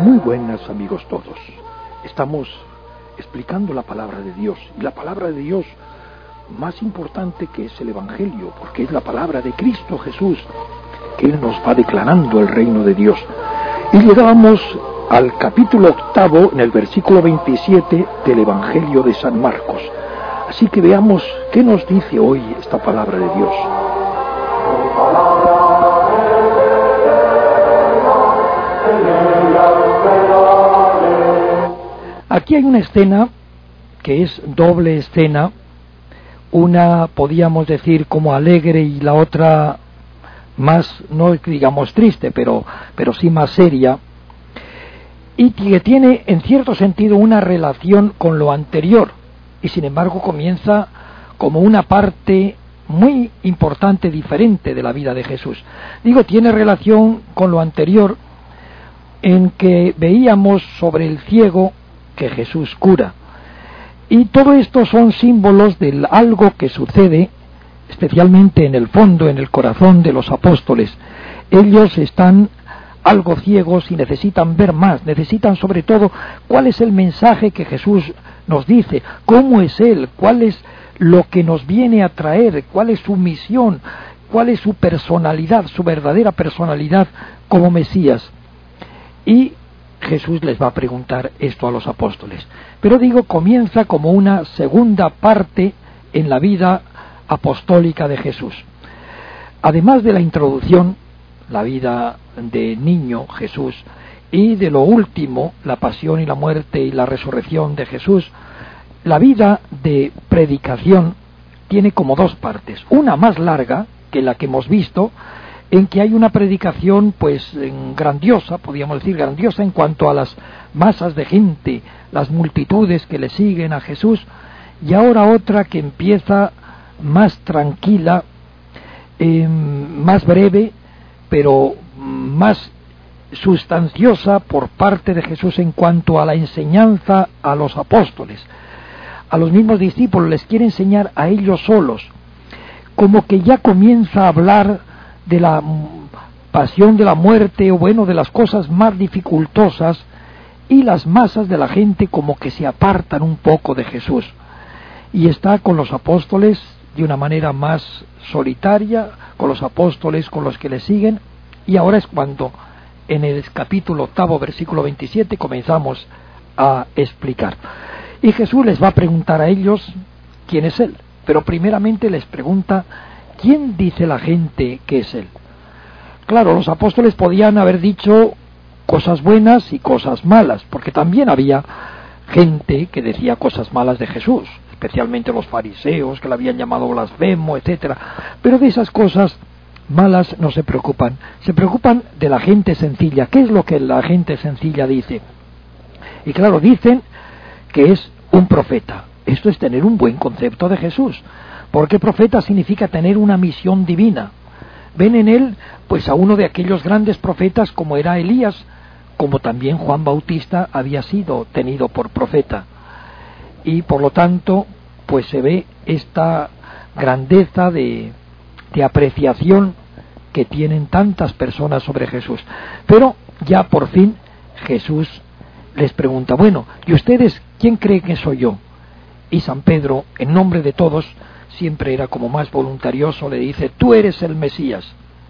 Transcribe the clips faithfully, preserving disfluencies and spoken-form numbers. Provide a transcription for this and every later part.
Muy buenas, amigos todos. Estamos explicando la palabra de Dios, y la palabra de Dios más importante que es el Evangelio, porque es la palabra de Cristo Jesús, que Él nos va declarando el reino de Dios. Y llegábamos al capítulo octavo, en el versículo veintisiete del Evangelio de San Marcos. Así que veamos qué nos dice hoy esta palabra de Dios. Aquí hay una escena que es doble escena, una podíamos decir como alegre y la otra más, no digamos triste, pero, pero sí más seria, y que tiene en cierto sentido una relación con lo anterior, y sin embargo comienza como una parte muy importante, diferente de la vida de Jesús. Digo, tiene relación con lo anterior, en que veíamos sobre el ciego que Jesús cura. Y todo esto son símbolos de algo que sucede, especialmente en el fondo, en el corazón de los apóstoles. Ellos están algo ciegos y necesitan ver más, necesitan sobre todo cuál es el mensaje que Jesús nos dice, cómo es Él, cuál es lo que nos viene a traer, cuál es su misión, cuál es su personalidad, su verdadera personalidad como Mesías. Y Jesús les va a preguntar esto a los apóstoles. Pero digo, comienza como una segunda parte en la vida apostólica de Jesús. Además de la introducción, la vida de niño Jesús, y de lo último, la pasión y la muerte y la resurrección de Jesús, la vida de predicación tiene como dos partes. Una más larga que la que hemos visto, en que hay una predicación pues grandiosa, podríamos decir grandiosa en cuanto a las masas de gente, las multitudes que le siguen a Jesús, y ahora otra que empieza más tranquila, eh, más breve, pero más sustanciosa por parte de Jesús en cuanto a la enseñanza a los apóstoles. A los mismos discípulos les quiere enseñar a ellos solos, como que ya comienza a hablar de la pasión, de la muerte, o bueno, de las cosas más dificultosas, y las masas de la gente como que se apartan un poco de Jesús. Y está con los apóstoles de una manera más solitaria, con los apóstoles, con los que le siguen, y ahora es cuando en el capítulo octavo, versículo veintisiete, comenzamos a explicar. Y Jesús les va a preguntar a ellos quién es Él, pero primeramente les pregunta ¿quién dice la gente que es Él? Claro, los apóstoles podían haber dicho cosas buenas y cosas malas, porque también había gente que decía cosas malas de Jesús, especialmente los fariseos, que le habían llamado blasfemo, etcétera. Pero de esas cosas malas no se preocupan, se preocupan de la gente sencilla. ¿Qué es lo que la gente sencilla dice? Y claro, dicen que es un profeta. Esto es tener un buen concepto de Jesús, porque profeta significa tener una misión divina. Ven en él pues a uno de aquellos grandes profetas como era Elías, como también Juan Bautista había sido tenido por profeta. Y por lo tanto pues se ve esta grandeza de, de apreciación que tienen tantas personas sobre Jesús. Pero ya por fin Jesús les pregunta, bueno, ¿y ustedes quién creen que soy yo? Y San Pedro, en nombre de todos, siempre era como más voluntarioso, le dice, tú eres el Mesías.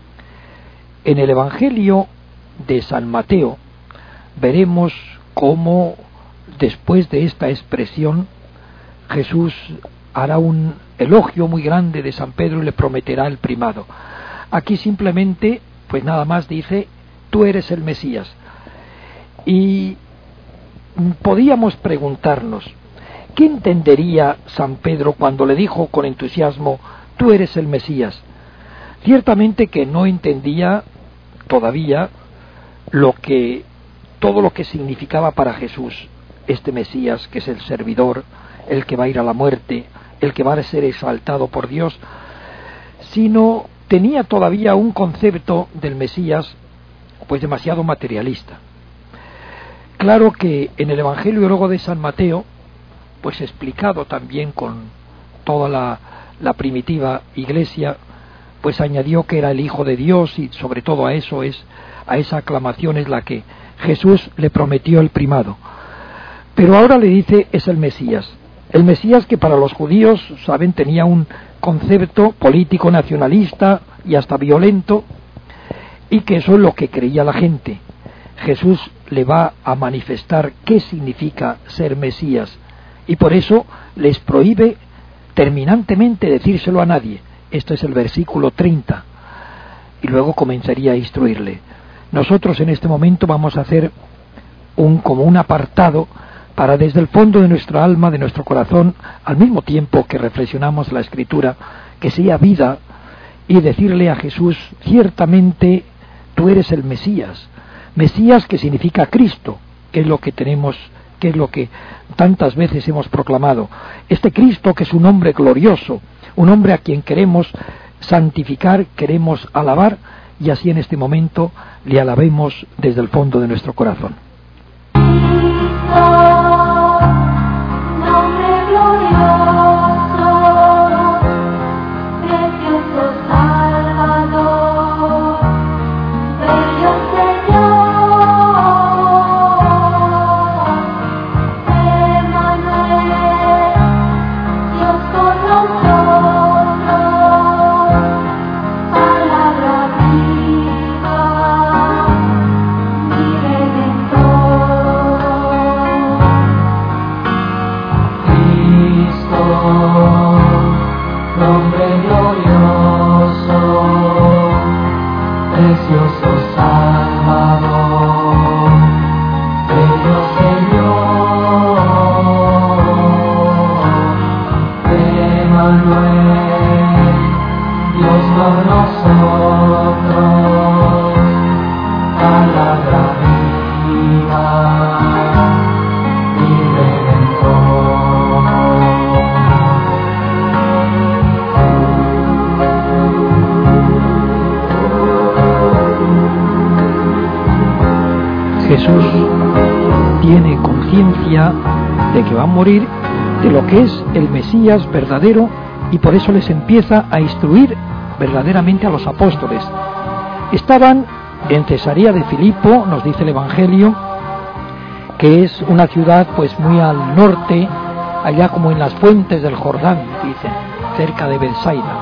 En el Evangelio de San Mateo veremos cómo después de esta expresión Jesús hará un elogio muy grande de San Pedro y le prometerá el primado. Aquí simplemente, pues nada más dice, tú eres el Mesías. Y podíamos preguntarnos, ¿qué entendería San Pedro cuando le dijo con entusiasmo, tú eres el Mesías? Ciertamente que no entendía todavía lo que, todo lo que significaba para Jesús este Mesías, que es el servidor, el que va a ir a la muerte, el que va a ser exaltado por Dios, sino tenía todavía un concepto del Mesías pues demasiado materialista. Claro que en el Evangelio luego de San Mateo, pues explicado también con toda la, la primitiva iglesia, pues añadió que era el Hijo de Dios, y sobre todo a eso es a esa aclamación es la que Jesús le prometió el primado. Pero ahora le dice es el Mesías. El Mesías que para los judíos, saben, tenía un concepto político nacionalista y hasta violento, y que eso es lo que creía la gente. Jesús le va a manifestar qué significa ser Mesías, y por eso les prohíbe terminantemente decírselo a nadie. Esto es el versículo treinta, y luego comenzaría a instruirle. Nosotros en este momento vamos a hacer un como un apartado para desde el fondo de nuestra alma, de nuestro corazón, al mismo tiempo que reflexionamos la Escritura, que sea vida, y decirle a Jesús, ciertamente tú eres el Mesías. Mesías que significa Cristo, que es lo que tenemos, que es lo que tantas veces hemos proclamado. Este Cristo que es un hombre glorioso, un hombre a quien queremos santificar, queremos alabar, y así en este momento le alabemos desde el fondo de nuestro corazón. Jesús tiene conciencia de que va a morir, de lo que es el Mesías verdadero, y por eso les empieza a instruir verdaderamente a los apóstoles. Estaban en Cesarea de Filipo, nos dice el Evangelio, que es una ciudad pues muy al norte, allá como en las fuentes del Jordán, dicen, cerca de Betsaida.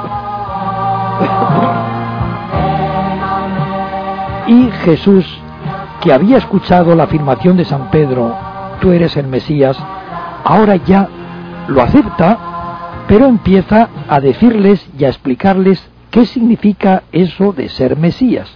Y Jesús, que había escuchado la afirmación de San Pedro, tú eres el Mesías, ahora ya lo acepta, pero empieza a decirles y a explicarles qué significa eso de ser Mesías.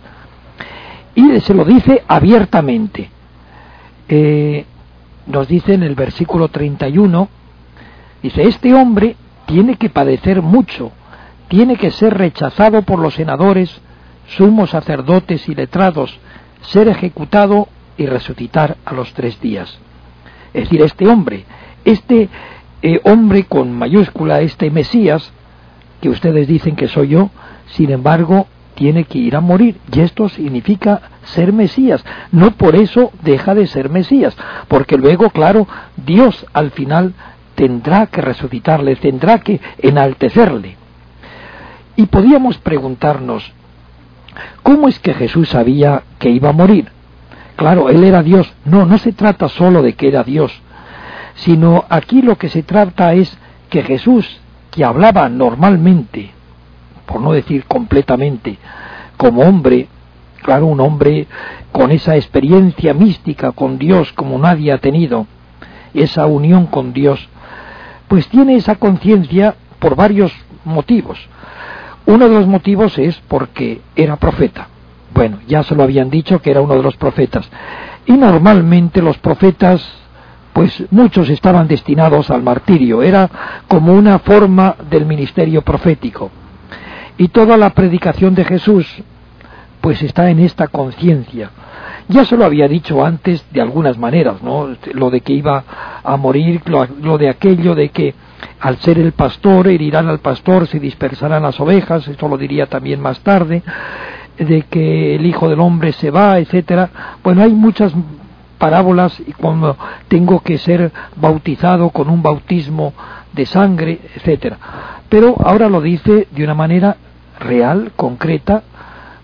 Y se lo dice abiertamente. Eh, nos dice en el versículo treinta y uno, dice, este hombre tiene que padecer mucho, tiene que ser rechazado por los senadores, sumos sacerdotes y letrados, ser ejecutado y resucitar a los tres días. Es decir, este hombre, este eh, hombre con mayúscula, este Mesías, que ustedes dicen que soy yo, sin embargo, tiene que ir a morir, y esto significa ser Mesías. No por eso deja de ser Mesías, porque luego, claro, Dios al final tendrá que resucitarle, tendrá que enaltecerle. Y podíamos preguntarnos, ¿cómo es que Jesús sabía que iba a morir? Claro, Él era Dios. No, no se trata solo de que era Dios, sino aquí lo que se trata es que Jesús, que hablaba normalmente, por no decir completamente, como hombre, claro, un hombre con esa experiencia mística con Dios como nadie ha tenido, esa unión con Dios, pues tiene esa conciencia por varios motivos. Uno de los motivos es porque era profeta. Bueno, ya se lo habían dicho que era uno de los profetas. Y normalmente los profetas, pues muchos estaban destinados al martirio. Era como una forma del ministerio profético. Y toda la predicación de Jesús, pues está en esta conciencia. Ya se lo había dicho antes de algunas maneras, ¿no? Lo de que iba a morir, lo, lo de aquello de que al ser el pastor, herirán al pastor, se dispersarán las ovejas, esto lo diría también más tarde, de que el Hijo del Hombre se va, etcétera. Bueno, hay muchas parábolas, y cuando tengo que ser bautizado con un bautismo de sangre, etcétera. Pero ahora lo dice de una manera real, concreta,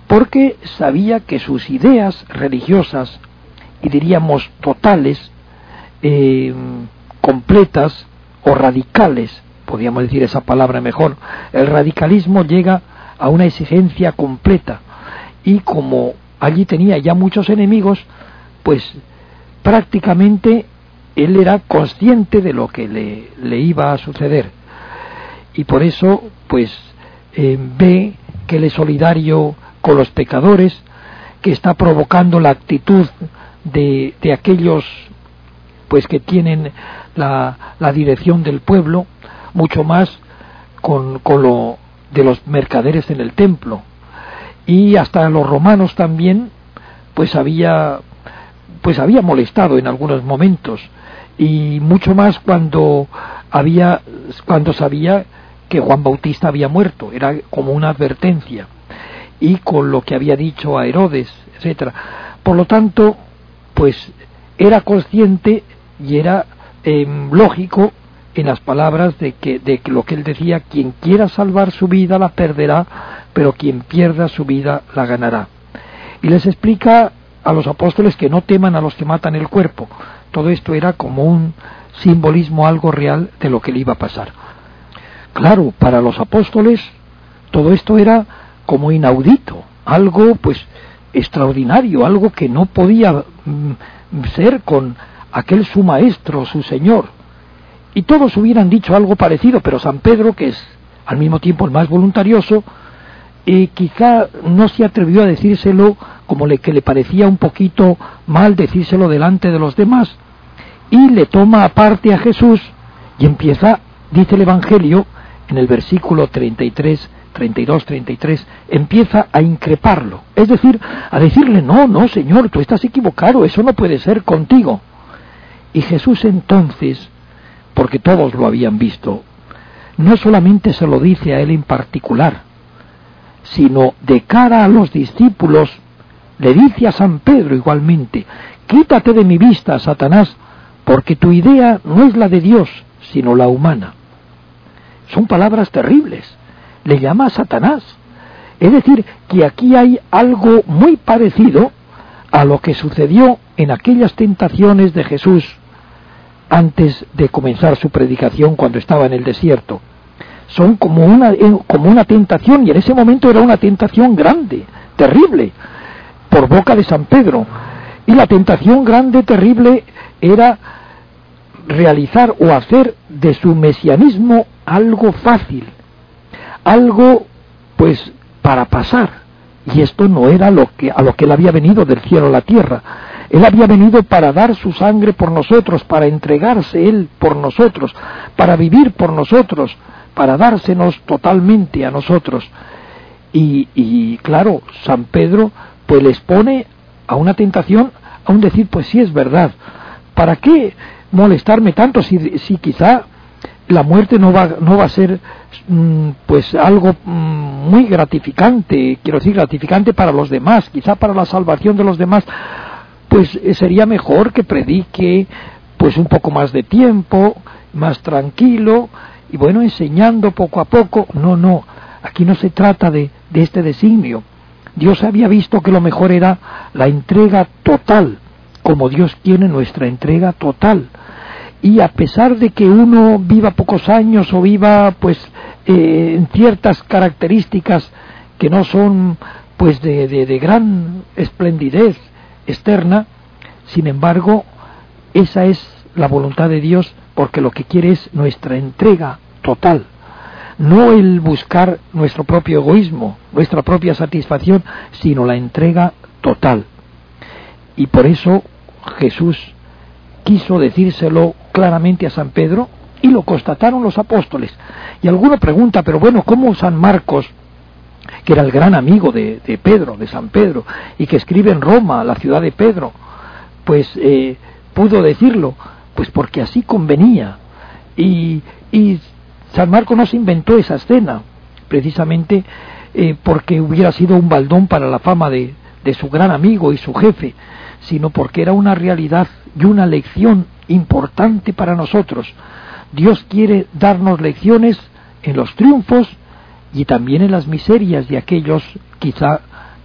porque sabía que sus ideas religiosas, y diríamos totales, eh, completas o radicales, podríamos decir esa palabra mejor, el radicalismo llega a una exigencia completa, y como allí tenía ya muchos enemigos, pues prácticamente él era consciente de lo que le, le iba a suceder, y por eso pues eh, ve que él es solidario con los pecadores, que está provocando la actitud de, de aquellos pues que tienen la, la dirección del pueblo, mucho más con, con lo de los mercaderes en el templo, y hasta los romanos también pues había pues había molestado en algunos momentos, y mucho más cuando había cuando sabía que Juan Bautista había muerto, era como una advertencia, y con lo que había dicho a Herodes, etcétera. Por lo tanto, pues era consciente y era eh, lógico en las palabras de que, de que lo que él decía: quien quiera salvar su vida la perderá, pero quien pierda su vida la ganará. Y les explica a los apóstoles que no teman a los que matan el cuerpo. Todo esto era como un simbolismo, algo real de lo que le iba a pasar. Claro, para los apóstoles todo esto era como inaudito, algo pues extraordinario, algo que no podía mm, ser con aquel su maestro, su Señor. Y todos hubieran dicho algo parecido, pero San Pedro, que es al mismo tiempo el más voluntarioso, eh, quizá no se atrevió a decírselo, como le, que le parecía un poquito mal decírselo delante de los demás, y le toma aparte a Jesús y empieza, dice el Evangelio, en el versículo treinta y tres, treinta y dos, treinta y tres, empieza a increparlo, es decir, a decirle: no, no, Señor, tú estás equivocado, eso no puede ser contigo. Y Jesús entonces, porque todos lo habían visto, no solamente se lo dice a él en particular, sino de cara a los discípulos, le dice a San Pedro igualmente: quítate de mi vista, Satanás, porque tu idea no es la de Dios, sino la humana. Son palabras terribles. Le llama a Satanás. Es decir, que aquí hay algo muy parecido a lo que sucedió en aquellas tentaciones de Jesús antes de comenzar su predicación cuando estaba en el desierto. Son como una, como una tentación, y en ese momento era una tentación grande, terrible, por boca de San Pedro. Y la tentación grande, terrible, era realizar o hacer de su mesianismo algo fácil, algo pues para pasar, y esto no era lo que a lo que él había venido del cielo a la tierra. Él había venido para dar su sangre por nosotros, para entregarse él por nosotros, para vivir por nosotros, para dársenos totalmente a nosotros. Y, y claro, San Pedro pues les pone a una tentación, a un decir: pues sí, es verdad, ¿para qué molestarme tanto si, si quizá la muerte no va, no va a ser mm, pues algo mm, muy gratificante, quiero decir, gratificante para los demás, quizá para la salvación de los demás? Pues eh, sería mejor que predique pues un poco más de tiempo, más tranquilo, y bueno, enseñando poco a poco. No, no, aquí no se trata de, de este designio. Dios había visto que lo mejor era la entrega total, como Dios quiere nuestra entrega total. Y a pesar de que uno viva pocos años o viva pues eh, en ciertas características que no son pues de, de, de gran esplendidez externa, sin embargo, esa es la voluntad de Dios, porque lo que quiere es nuestra entrega total, no el buscar nuestro propio egoísmo, nuestra propia satisfacción, sino la entrega total. Y por eso Jesús quiso decírselo claramente a San Pedro, y lo constataron los apóstoles. Y alguno pregunta: pero bueno, ¿cómo San Marcos, que era el gran amigo de, de Pedro, de San Pedro, y que escribe en Roma, la ciudad de Pedro, pues eh, pudo decirlo? Pues porque así convenía. Y, y San Marcos no se inventó esa escena, precisamente eh, porque hubiera sido un baldón para la fama de, de su gran amigo y su jefe, sino porque era una realidad y una lección importante para nosotros. Dios quiere darnos lecciones en los triunfos y también en las miserias de aquellos quizá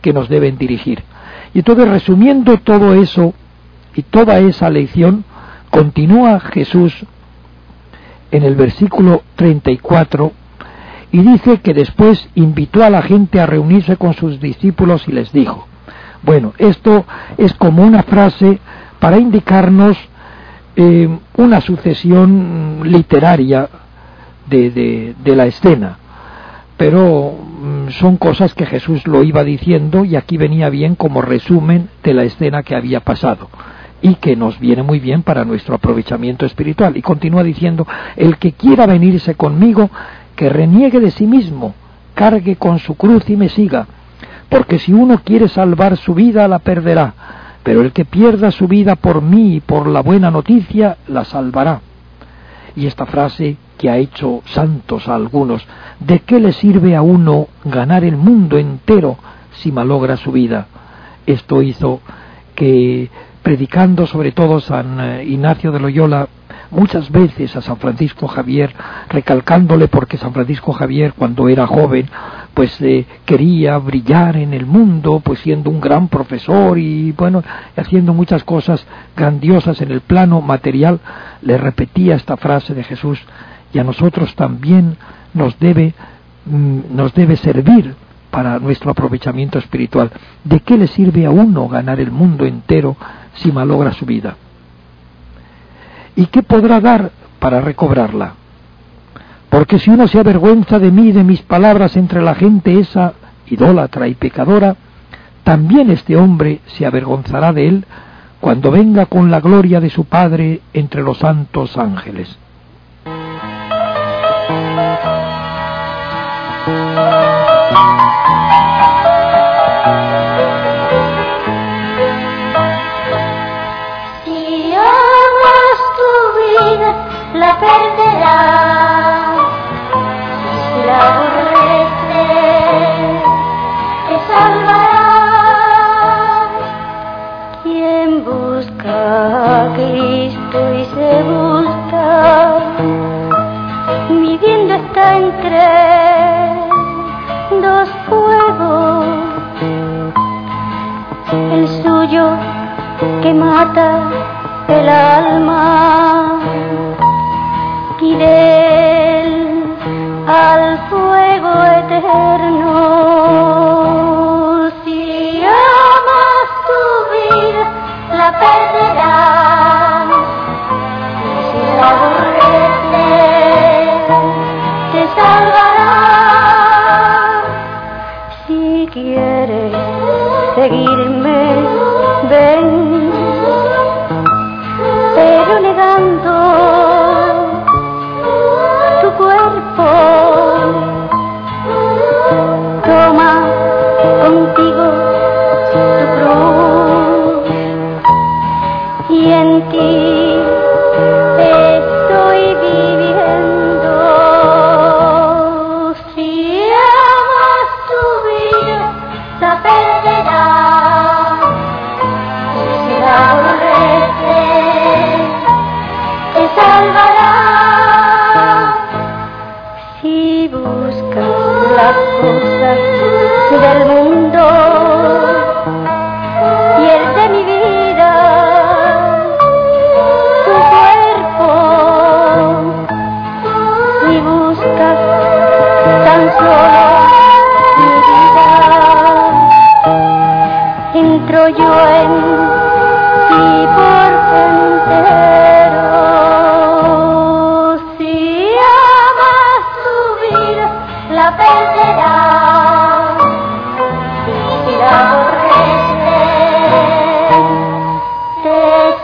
que nos deben dirigir. Y entonces, resumiendo todo eso y toda esa lección, continúa Jesús en el versículo treinta y cuatro y dice que después invitó a la gente a reunirse con sus discípulos y les dijo. Bueno, esto es como una frase para indicarnos eh, una sucesión literaria de, de, de la escena, pero mm, son cosas que Jesús lo iba diciendo y aquí venía bien como resumen de la escena que había pasado y que nos viene muy bien para nuestro aprovechamiento espiritual. Y continúa diciendo: el que quiera venirse conmigo, que reniegue de sí mismo, cargue con su cruz y me siga, porque si uno quiere salvar su vida, la perderá, pero el que pierda su vida por mí y por la buena noticia, la salvará. Y esta frase que ha hecho santos a algunos: ¿de qué le sirve a uno ganar el mundo entero si malogra su vida? Esto hizo que, predicando sobre todo San Ignacio de Loyola, muchas veces a San Francisco Javier, recalcándole porque San Francisco Javier, cuando era joven, pues eh, quería brillar en el mundo, pues siendo un gran profesor y bueno, haciendo muchas cosas grandiosas en el plano material, le repetía esta frase de Jesús: y a nosotros también nos debe, mm, nos debe servir para nuestro aprovechamiento espiritual. ¿De qué le sirve a uno ganar el mundo entero si malogra su vida? ¿Y qué podrá dar para recobrarla? Porque si uno se avergüenza de mí y de mis palabras entre la gente esa idólatra y pecadora, también este hombre se avergonzará de él cuando venga con la gloria de su Padre entre los santos ángeles. La perderás, si la aborreces, te salvarás. Quien busca a Cristo y se gusta, viviendo está entre dos fuegos, el suyo que mata el alma, y del al fuego eterno. Si amas tu vida, la perderás, y si la aborreces, te salvarás. Si quieres seguirme, ven, pero negando toma contigo tu cruz, y en ti estoy viviendo. Si amas tu vida, la perderás, si la aborreces, te salvarás. Si buscas las cosas del mundo, pierde mi vida, tu cuerpo, y buscas tan solo mi vida, entro yo en ti por entero. Si amas tu vida, la perderás, si la aborreces, te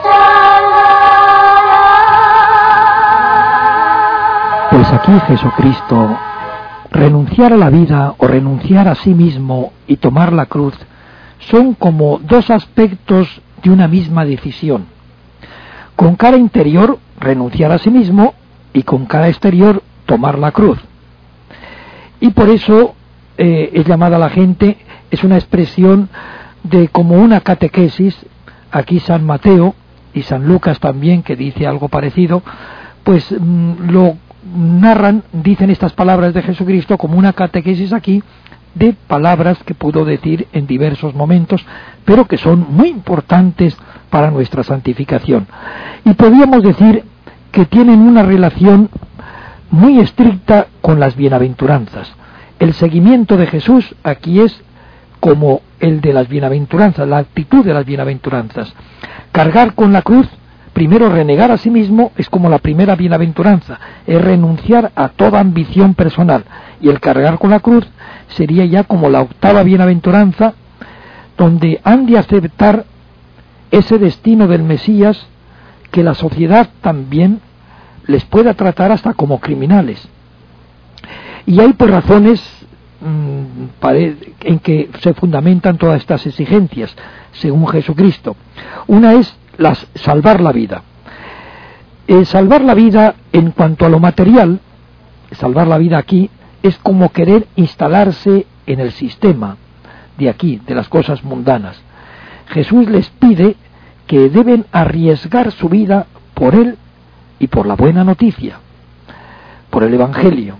salvarás. Pues aquí Jesucristo, renunciar a la vida o renunciar a sí mismo y tomar la cruz son como dos aspectos de una misma decisión. Con cara interior, renunciar a sí mismo, y con cara exterior, tomar la cruz. Y por eso eh, es llamada la gente, es una expresión de como una catequesis. Aquí San Mateo y San Lucas también, que dice algo parecido, pues mmm, lo narran, dicen estas palabras de Jesucristo como una catequesis aquí de palabras que pudo decir en diversos momentos, pero que son muy importantes para nuestra santificación. Y podríamos decir que tienen una relación muy estricta con las bienaventuranzas. El seguimiento de Jesús aquí es como el de las bienaventuranzas, la actitud de las bienaventuranzas. Cargar con la cruz, primero renegar a sí mismo, es como la primera bienaventuranza, es renunciar a toda ambición personal. Y el cargar con la cruz sería ya como la octava bienaventuranza, donde han de aceptar ese destino del Mesías que la sociedad también les pueda tratar hasta como criminales. Y hay pues razones mmm, en que se fundamentan todas estas exigencias, según Jesucristo. Una es las, salvar la vida. Eh, salvar la vida en cuanto a lo material, salvar la vida aquí, es como querer instalarse en el sistema de aquí, de las cosas mundanas. Jesús les pide que deben arriesgar su vida por Él y por la buena noticia, por el Evangelio.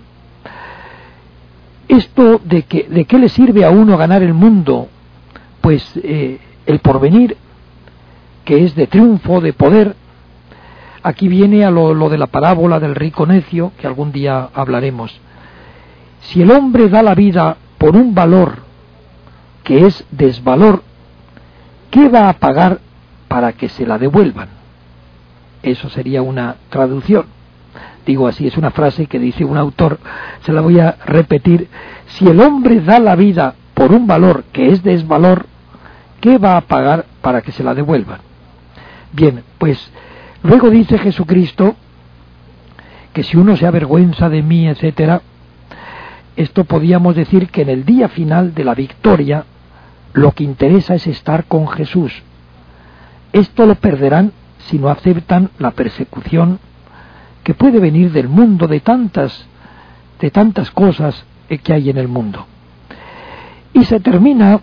Esto de que de qué le sirve a uno ganar el mundo, pues eh, el porvenir, que es de triunfo, de poder. Aquí viene a lo, lo de la parábola del rico necio, que algún día hablaremos. Si el hombre da la vida por un valor que es desvalor, ¿qué va a pagar para que se la devuelvan? Eso sería una traducción. Digo así, es una frase que dice un autor, se la voy a repetir. Si el hombre da la vida por un valor que es desvalor, ¿qué va a pagar para que se la devuelvan? Bien, pues luego dice Jesucristo que si uno se avergüenza de mí, etcétera, esto podríamos decir que en el día final de la victoria lo que interesa es estar con Jesús. Esto lo perderán si no aceptan la persecución que puede venir del mundo, de tantas, de tantas cosas que hay en el mundo. Y se termina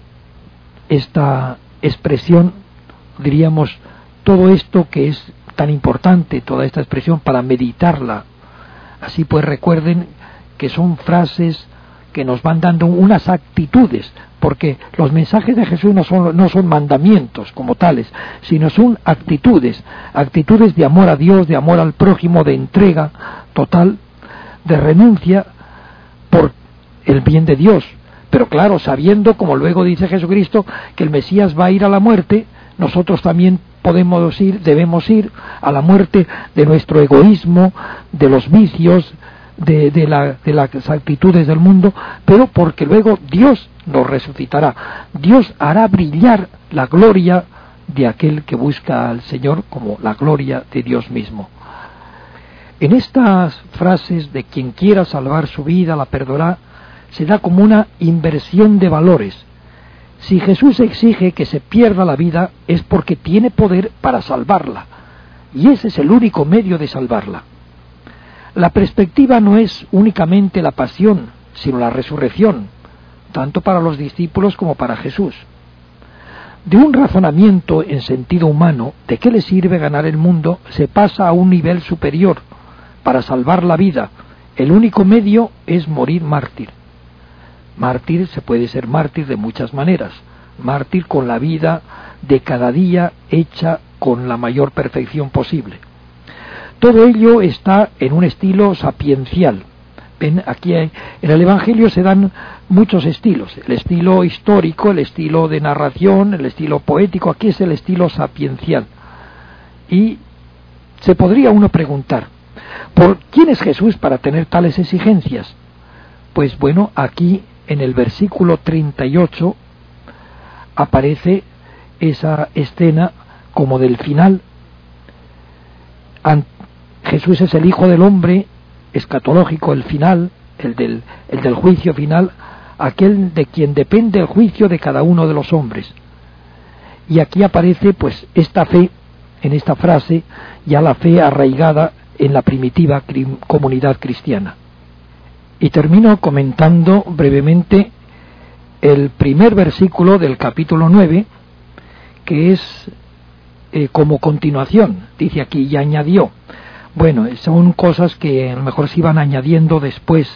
esta expresión, diríamos, todo esto que es tan importante, toda esta expresión, para meditarla. Así pues recuerden que son frases que nos van dando unas actitudes, porque los mensajes de Jesús no son, no son mandamientos como tales, sino son actitudes, actitudes de amor a Dios, de amor al prójimo, de entrega total, de renuncia por el bien de Dios. Pero claro, sabiendo, como luego dice Jesucristo, que el Mesías va a ir a la muerte, nosotros también podemos ir, debemos ir a la muerte de nuestro egoísmo, de los vicios, de, de, la, de las actitudes del mundo, pero porque luego Dios nos resucitará. Dios hará brillar la gloria de aquel que busca al Señor como la gloria de Dios mismo. En estas frases de quien quiera salvar su vida la perderá, se da como una inversión de valores. Si Jesús exige que se pierda la vida es porque tiene poder para salvarla, y ese es el único medio de salvarla. La perspectiva no es únicamente la pasión, sino la resurrección, tanto para los discípulos como para Jesús. De un razonamiento en sentido humano, ¿de qué le sirve ganar el mundo?, se pasa a un nivel superior, para salvar la vida. El único medio es morir mártir. Mártir, se puede ser mártir de muchas maneras. Mártir con la vida de cada día hecha con la mayor perfección posible. Todo ello está en un estilo sapiencial. Ven, aquí hay, en el Evangelio se dan muchos estilos. El estilo histórico, el estilo de narración, el estilo poético. Aquí es el estilo sapiencial. Y se podría uno preguntar, ¿por quién es Jesús para tener tales exigencias? Pues bueno, aquí en el versículo treinta y ocho aparece esa escena como del final. Jesús es el Hijo del Hombre escatológico, el final, el del, el del juicio final, aquel de quien depende el juicio de cada uno de los hombres. Y aquí aparece pues esta fe, en esta frase, ya la fe arraigada en la primitiva cri- comunidad cristiana. Y termino comentando brevemente el primer versículo del capítulo nueve, que es eh, como continuación. Dice aquí, y añadió. Bueno, son cosas que a lo mejor se iban añadiendo después,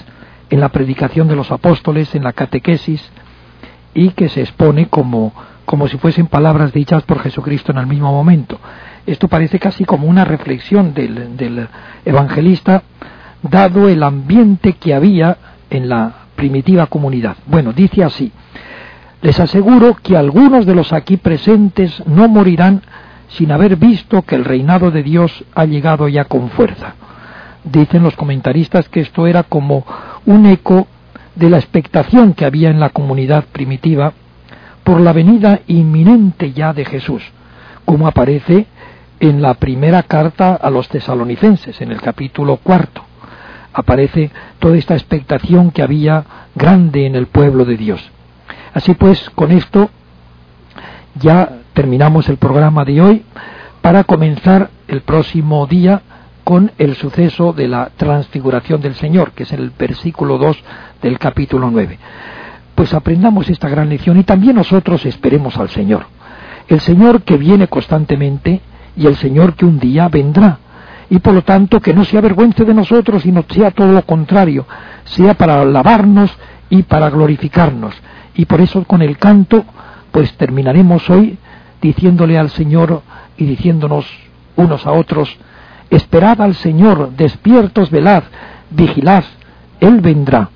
en la predicación de los apóstoles, en la catequesis, y que se expone como, como si fuesen palabras dichas por Jesucristo en el mismo momento. Esto parece casi como una reflexión del, del evangelista, dado el ambiente que había en la primitiva comunidad. Bueno, dice así: les aseguro que algunos de los aquí presentes no morirán sin haber visto que el reinado de Dios ha llegado ya con fuerza. Dicen los comentaristas que esto era como un eco de la expectación que había en la comunidad primitiva por la venida inminente ya de Jesús, como aparece en la primera carta a los tesalonicenses, en el capítulo cuarto. Aparece toda esta expectación que había grande en el pueblo de Dios. Así pues, con esto ya terminamos el programa de hoy, para comenzar el próximo día con el suceso de la transfiguración del Señor, que es el versículo dos del capítulo nueve. Pues aprendamos esta gran lección y también nosotros esperemos al Señor. El Señor que viene constantemente y el Señor que un día vendrá. Y por lo tanto que no se avergüence de nosotros, sino sea todo lo contrario, sea para alabarnos y para glorificarnos. Y por eso con el canto pues terminaremos hoy diciéndole al Señor y diciéndonos unos a otros: esperad al Señor, despiertos velad, vigilad, Él vendrá.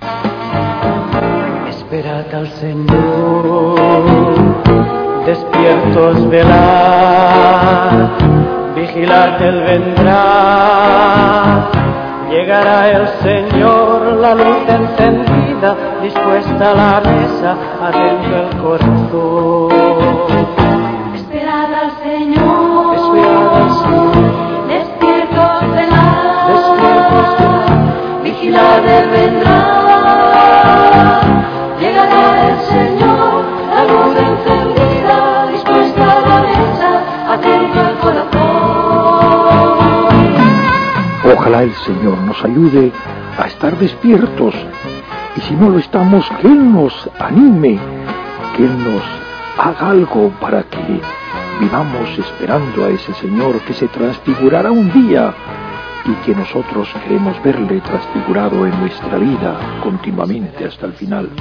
Esperad al Señor, despiertos velad, vigilad, Él vendrá. Llegará el Señor, la luz encendida, dispuesta a la mesa, atento el corazón. Esperad al Señor, Esperad al Señor, despiertos velad, despiertos velad, vigilad, Él vendrá. Llegará el Señor, la luz encendida, dispuesta a la mesa, atento el corazón. Ojalá el Señor nos ayude a estar despiertos, y si no lo estamos, que Él nos anime, que Él nos haga algo para que vivamos esperando a ese Señor que se transfigurará un día y que nosotros queremos verle transfigurado en nuestra vida continuamente hasta el final.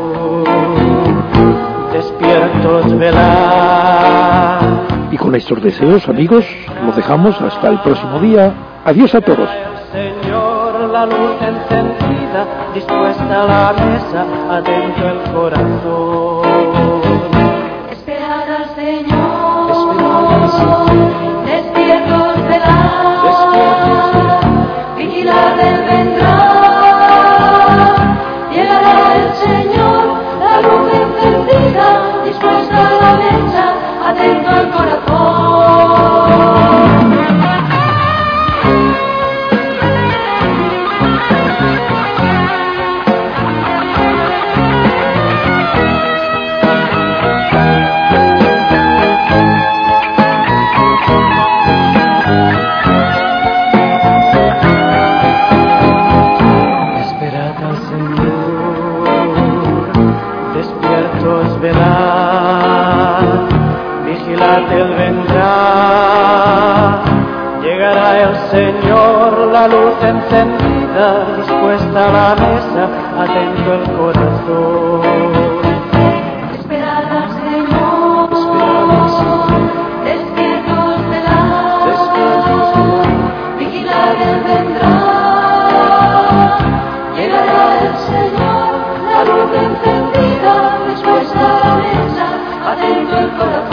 despiertos velad. Y con estos deseos, amigos, los dejamos hasta el próximo día. Adiós a todos. Señor, la luz encendida, dispuesta a la mesa, atento el corazón. Esperad al Señor, Esperad al Señor, despiertos velad, despiertos velad, vigilad, Él vendrá. Llegará el Señor, la luz encendida, dispuesta a la mesa, atento el corazón. Él vendrá. Llegará el Señor, la luz encendida, dispuesta a la mesa, atento el corazón. Esperad al Señor, Esperad al Señor, despiertos velad, despiertos velad, vigilad, Él vendrá. Llegará el Señor, la luz encendida, dispuesta a la mesa, atento el corazón.